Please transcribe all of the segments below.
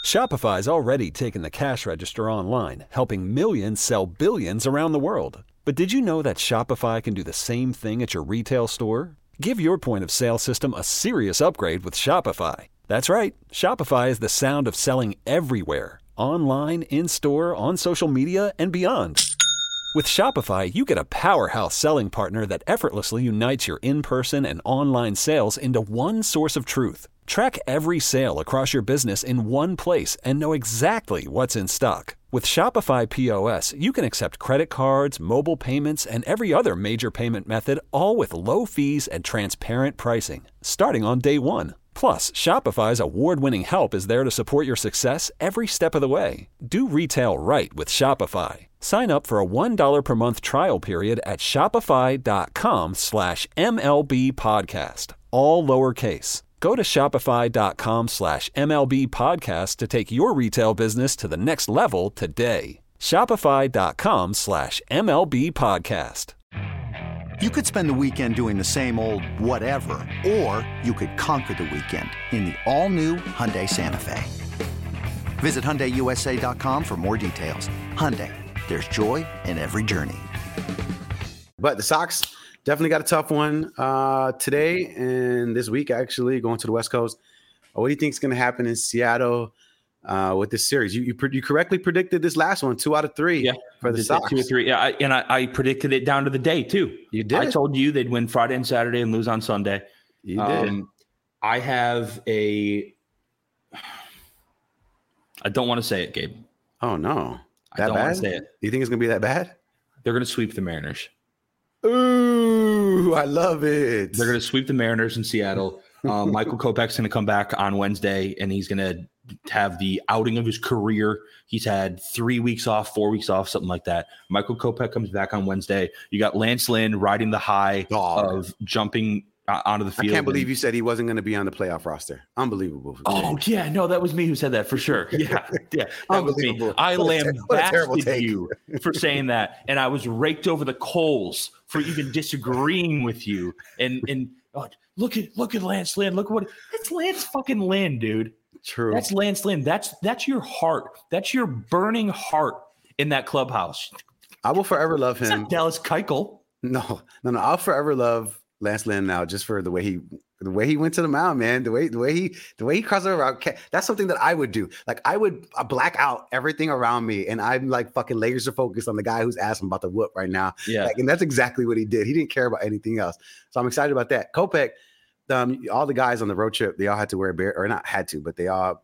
Shopify's already taken the cash register online, helping millions sell billions around the world. But did you know that Shopify can do the same thing at your retail store? Give your point of sale system a serious upgrade with Shopify. That's right. Shopify is the sound of selling everywhere. Online, in-store, on social media, and beyond. With Shopify, you get a powerhouse selling partner that effortlessly unites your in-person and online sales into one source of truth. Track every sale across your business in one place and know exactly what's in stock. With Shopify POS, you can accept credit cards, mobile payments, and every other major payment method, all with low fees and transparent pricing, starting on day one. Plus, Shopify's award-winning help is there to support your success every step of the way. Do retail right with Shopify. Sign up for a $1 per month trial period at shopify.com/MLB podcast, all lowercase. Go to shopify.com/MLB podcast to take your retail business to the next level today. Shopify.com/MLB podcast. You could spend the weekend doing the same old whatever, or you could conquer the weekend in the all-new Hyundai Santa Fe. Visit HyundaiUSA.com for more details. Hyundai, there's joy in every journey. But the Sox definitely got a tough one today and this week, actually, going to the West Coast. What do you think is going to happen in Seattle with this series? You correctly predicted this last one, 2 out of 3 for the Sox. 2 or 3. Yeah, I predicted it down to the day, too. You did? I told you they'd win Friday and Saturday and lose on Sunday. You did. I have I don't want to say it, Gabe. Oh, no. I don't want to say it. You think it's going to be that bad? They're going to sweep the Mariners. Ooh, I love it. They're going to sweep the Mariners in Seattle. Michael Kopech's going to come back on Wednesday, and he's going to have the outing of his career. He's had 3 weeks off, 4 weeks off, something like that. Michael Kopech comes back on Wednesday. You got Lance Lynn riding the high of jumping onto the field. I can't believe you said he wasn't going to be on the playoff roster. Unbelievable. Oh, yeah. No, that was me who said that for sure. Yeah. That was me. I lambasted you for saying that, and I was raked over the coals for even disagreeing with you. And look at Lance Lynn. Look what it's Lance fucking Lynn, dude. True. That's Lance Lynn. That's your heart. That's your burning heart in that clubhouse. I will forever love him. It's not Dallas Keuchel. No. I'll forever love Lance Lynn now, just for the way he went to the mound, man. The way he crossed over. That's something that I would do. Like, I would black out everything around me, and I'm like fucking laser focused on the guy whose ass I'm about to whoop right now. Yeah, and that's exactly what he did. He didn't care about anything else. So I'm excited about that. Kopech, all the guys on the road trip, they all had to wear or not had to, but they all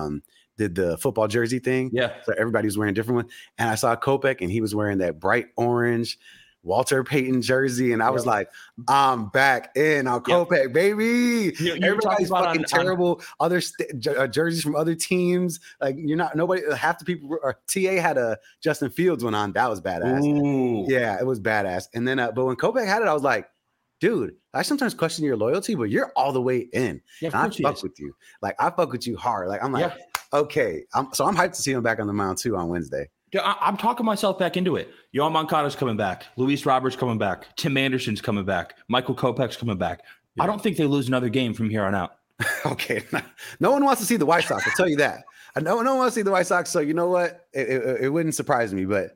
did the football jersey thing. Yeah. So everybody was wearing a different one, and I saw Kopech, and he was wearing that bright orange Walter Payton jersey, and I was like, I'm back in on Kopech, baby. Everybody's fucking terrible. Other jerseys from other teams, like half the people. TA had a Justin Fields one on. That was badass. Ooh. Yeah, it was badass. And then, but when Kopech had it, I was like, dude, I sometimes question your loyalty, but you're all the way in. Yeah, and I fuck with you. Like, I fuck with you hard. Like, I'm like, okay. So I'm hyped to see him back on the mound too on Wednesday. I'm talking myself back into it. Yohan Moncada's coming back. Luis Roberts coming back. Tim Anderson's coming back. Michael Kopech's coming back. Yeah. I don't think they lose another game from here on out. Okay. No one wants to see the White Sox. I'll tell you that. No one wants to see the White Sox. So you know what? It wouldn't surprise me, but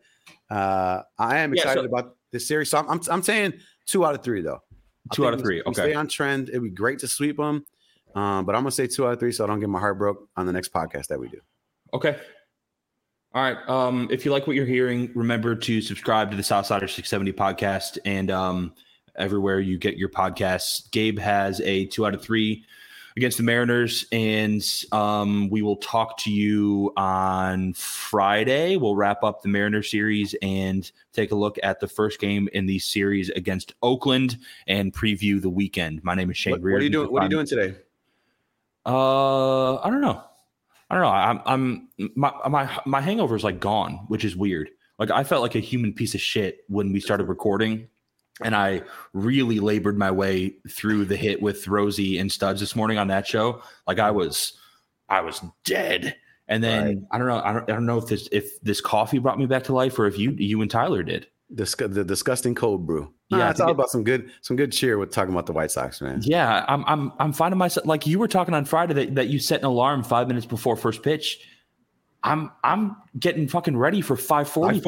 I am excited about this series. So I'm saying 2 out of 3 though. 2 out of 3. Okay. Stay on trend. It'd be great to sweep them. But I'm going to say 2 out of 3 so I don't get my heart broke on the next podcast that we do. Okay. All right. If you like what you're hearing, remember to subscribe to the Southsider 670 podcast and everywhere you get your podcasts. Gabe has a 2 out of 3 against the Mariners, and we will talk to you on Friday. We'll wrap up the Mariners series and take a look at the first game in the series against Oakland and preview the weekend. My name is Shane Reardon. What are you doing today? I don't know. My hangover is like gone, which is weird. Like, I felt like a human piece of shit when we started recording, and I really labored my way through the hit with Rosie and Studs this morning on that show. Like, I was dead. And then right. I don't know if this coffee brought me back to life, or if you and Tyler did. The disgusting cold brew. Yeah, it's all about some good cheer with talking about the White Sox, man. Yeah, I'm finding myself, like you were talking on Friday that you set an alarm 5 minutes before first pitch I'm getting fucking ready for 5:40.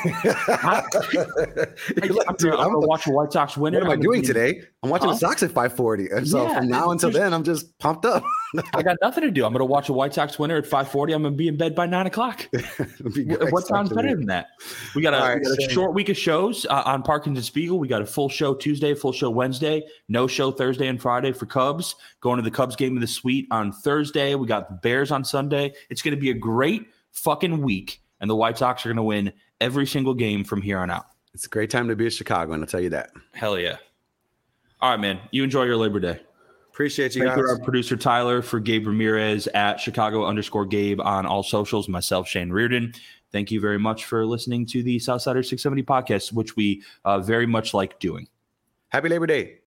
5:40. I'm gonna watch a White Sox winner. What am I doing today? I'm watching the Sox at 5:40, and so from now until then, I'm just pumped up. I got nothing to do. I'm gonna watch a White Sox winner at 5:40. I'm gonna be in bed by 9 o'clock. What sounds better than that? We got a short week of shows on Parkins and Spiegel. We got a full show Tuesday, full show Wednesday, no show Thursday and Friday for Cubs. Going to the Cubs game of the Suite on Thursday. We got the Bears on Sunday. It's gonna be a great fucking week, and the White Sox are gonna win every single game from here on out. It's a great time to be in Chicago, and I'll tell you that. Hell yeah! All right, man. You enjoy your Labor Day. Appreciate you guys. Thank you, our producer Tyler, for Gabe Ramirez at Chicago_Gabe on all socials. Myself, Shane Reardon. Thank you very much for listening to the Southsider 670 podcast, which we very much like doing. Happy Labor Day.